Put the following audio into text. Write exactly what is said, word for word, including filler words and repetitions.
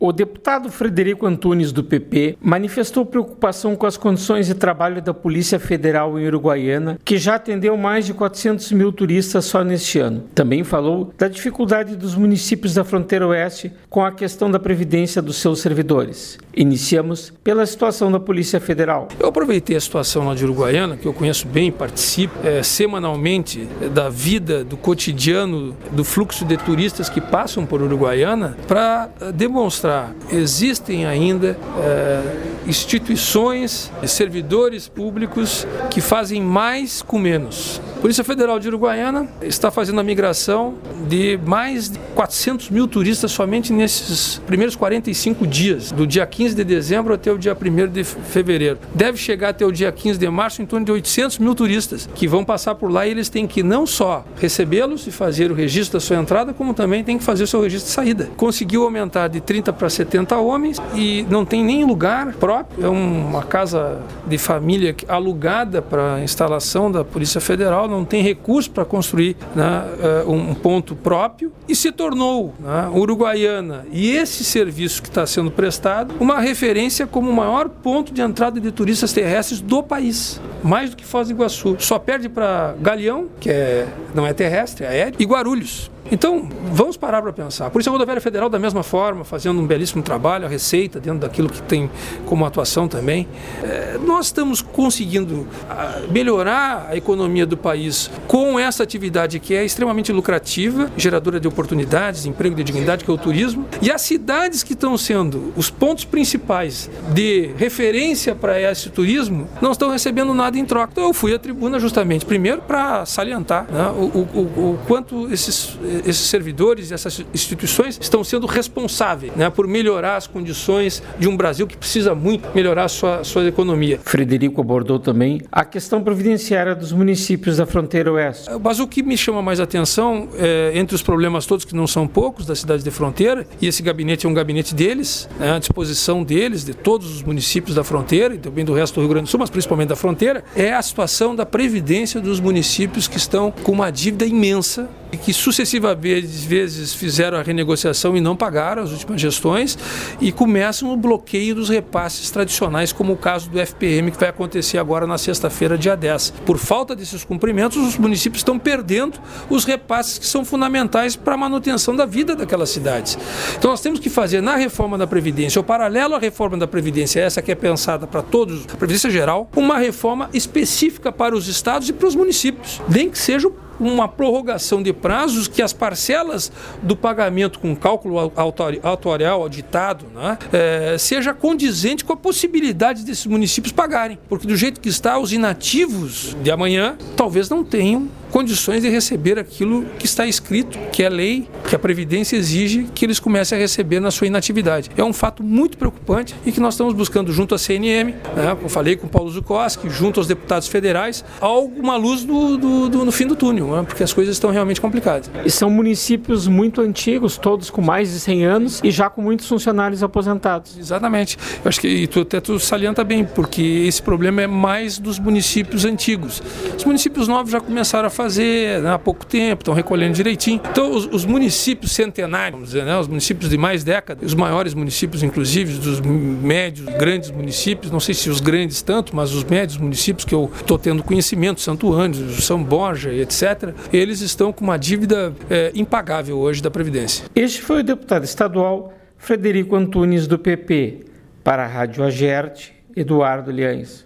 O deputado Frederico Antunes, do P P, manifestou preocupação com as condições de trabalho da Polícia Federal em Uruguaiana, que já atendeu mais de quatrocentos mil turistas só neste ano. Também falou da dificuldade dos municípios da fronteira oeste com a questão da previdência dos seus servidores. Iniciamos pela situação da Polícia Federal. Eu aproveitei a situação lá de Uruguaiana, que eu conheço bem, participo é, semanalmente é, da vida, do cotidiano, do fluxo de turistas que passam por Uruguaiana, para é, demonstrar existem ainda é, instituições e servidores públicos que fazem mais com menos. A Polícia Federal de Uruguaiana está fazendo a migração de mais de quatrocentos mil turistas somente nesses primeiros quarenta e cinco dias, do dia quinze de dezembro até o dia primeiro de fevereiro. Deve chegar até o dia quinze de março em torno de oitocentos mil turistas que vão passar por lá, e eles têm que não só recebê-los e fazer o registro da sua entrada, como também têm que fazer o seu registro de saída. Conseguiu aumentar de trinta para setenta homens e não tem nem lugar próprio. É uma casa de família alugada para a instalação da Polícia Federal, não tem recurso para construir, né, um ponto próprio, e se tornou, né, Uruguaiana e esse serviço que está sendo prestado uma referência como o maior ponto de entrada de turistas terrestres do país, mais do que Foz do Iguaçu. Só perde para Galeão, que é, não é terrestre, é aéreo, e Guarulhos. Então, vamos parar para pensar. A Polícia Rodoviária Federal, da mesma forma, fazendo um belíssimo trabalho, a Receita, dentro daquilo que tem como atuação também. É, nós estamos conseguindo melhorar a economia do país com essa atividade que é extremamente lucrativa, geradora de oportunidades, de emprego, de dignidade, que é o turismo. E as cidades que estão sendo os pontos principais de referência para esse turismo não estão recebendo nada em troca. Então, eu fui à tribuna justamente, primeiro, para salientar, né, o, o, o, o quanto esses... esses servidores e essas instituições estão sendo responsáveis, né, por melhorar as condições de um Brasil que precisa muito melhorar a sua, sua economia. Frederico abordou também a questão previdenciária dos municípios da fronteira oeste. Mas o que me chama mais atenção, é, entre os problemas todos, que não são poucos, das cidades de fronteira, e esse gabinete é um gabinete deles, né, à disposição deles, de todos os municípios da fronteira, e também do resto do Rio Grande do Sul, mas principalmente da fronteira, é a situação da previdência dos municípios que estão com uma dívida imensa e que sucessivamente vezes fizeram a renegociação e não pagaram as últimas gestões, e começam o bloqueio dos repasses tradicionais, como o caso do F P M, que vai acontecer agora na sexta-feira, dia dez. Por falta desses cumprimentos, os municípios estão perdendo os repasses que são fundamentais para a manutenção da vida daquelas cidades. Então nós temos que fazer na reforma da Previdência, ou paralelo à reforma da Previdência, essa que é pensada para todos, a Previdência Geral, uma reforma específica para os estados e para os municípios, nem que seja uma prorrogação de prazos, que as parcelas do pagamento com cálculo atuarial auditado, né, é, seja condizente com a possibilidade desses municípios pagarem, porque do jeito que está, os inativos de amanhã talvez não tenham condições de receber aquilo que está escrito, que é lei, que a Previdência exige que eles comecem a receber na sua inatividade. É um fato muito preocupante e que nós estamos buscando junto à C N M, né, eu falei com o Paulo Zukoski, junto aos deputados federais, alguma luz do, do, do, no fim do túnel, né, porque as coisas estão realmente complicadas. E são municípios muito antigos, todos com mais de cem anos e já com muitos funcionários aposentados. Exatamente. Eu acho que e tu, até tu salienta bem, porque esse problema é mais dos municípios antigos. Os municípios novos já começaram a fazer, né, há pouco tempo, estão recolhendo direitinho. Então, os, os municípios centenários, vamos dizer, né, os municípios de mais décadas, os maiores municípios, inclusive, dos médios, grandes municípios, não sei se os grandes tanto, mas os médios municípios que eu estou tendo conhecimento, Santo Ângelo, São Borja, etcétera, eles estão com uma dívida é, impagável hoje da Previdência. Este foi o deputado estadual Frederico Antunes, do P P. Para a Rádio Agerte, Eduardo Liães.